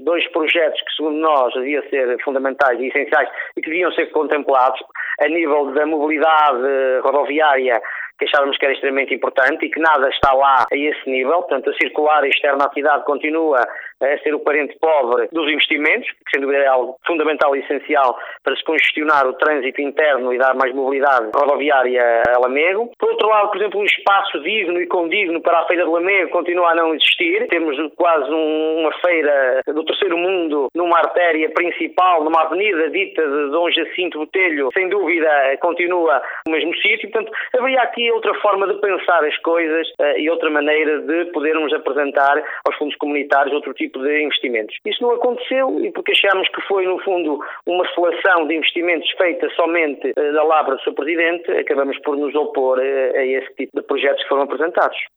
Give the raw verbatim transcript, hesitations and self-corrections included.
dois projetos que, segundo nós, deviam ser fundamentais e essenciais e que deviam ser contemplados a nível da mobilidade rodoviária, que achávamos que era extremamente importante e que nada está lá a esse nível. Portanto, a circular externa à cidade continua a ser o parente pobre dos investimentos, que sem dúvida é algo fundamental e essencial para se congestionar o trânsito interno e dar mais mobilidade rodoviária a Lamego. Por outro lado, por exemplo, um espaço digno e condigno para a Feira de Lamego continua a não existir. Temos quase um, uma feira do terceiro mundo numa artéria principal, numa avenida dita de Dom Jacinto Botelho, sem dúvida continua no mesmo sítio. Portanto, haveria aqui outra forma de pensar as coisas uh, e outra maneira de podermos apresentar aos fundos comunitários outro tipo de investimentos. Isso não aconteceu e porque achamos que foi, no fundo, uma seleção de investimentos feita somente uh, da labra do seu Presidente, acabamos por nos opor uh, a esse tipo de projetos que foram apresentados.